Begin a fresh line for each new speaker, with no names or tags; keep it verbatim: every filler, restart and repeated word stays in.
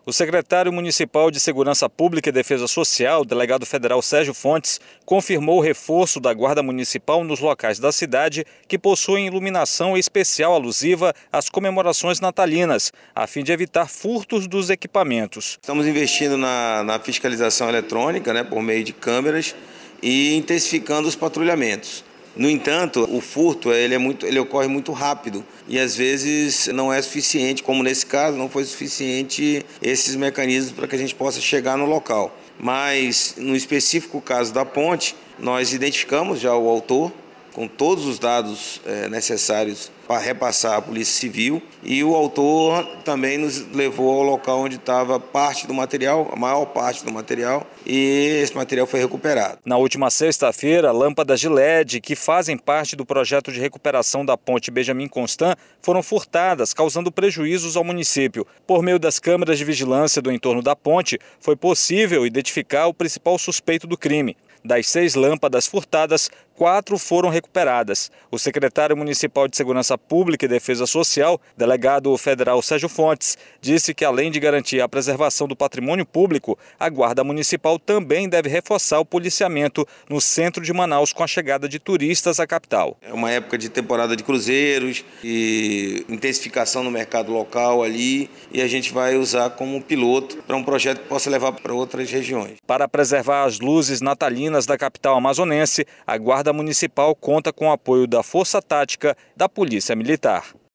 O secretário municipal de Segurança Pública e Defesa Social, delegado federal Sérgio Fontes, confirmou o reforço da Guarda Municipal nos locais da cidade que possuem iluminação especial alusiva às comemorações natalinas, a fim de evitar furtos dos equipamentos.
Estamos investindo na, na fiscalização eletrônica, né, por meio de câmeras e intensificando os patrulhamentos. No entanto, o furto ele é muito, ele ocorre muito rápido e às vezes não é suficiente, como nesse caso não foi suficiente esses mecanismos para que a gente possa chegar no local. Mas no específico caso da ponte, nós identificamos já o autor com todos os dados é, necessários para repassar à Polícia Civil, e o autor também nos levou ao local onde estava parte do material, a maior parte do material, e esse material foi recuperado.
Na última sexta-feira, lâmpadas de L E D que fazem parte do projeto de recuperação da ponte Benjamin Constant foram furtadas, causando prejuízos ao município. Por meio das câmeras de vigilância do entorno da ponte, foi possível identificar o principal suspeito do crime. Das seis lâmpadas furtadas, quatro foram recuperadas. O secretário municipal de Segurança Pública e Defesa Social, delegado federal Sérgio Fontes, disse que além de garantir a preservação do patrimônio público, a Guarda Municipal também deve reforçar o policiamento no centro de Manaus com a chegada de turistas à capital.
É uma época de temporada de cruzeiros e intensificação no mercado local ali, e a gente vai usar como piloto para um projeto que possa levar para outras regiões.
Para preservar as luzes natalinas da capital amazonense, a Guarda Municipal conta com o apoio da Força Tática da Polícia Militar.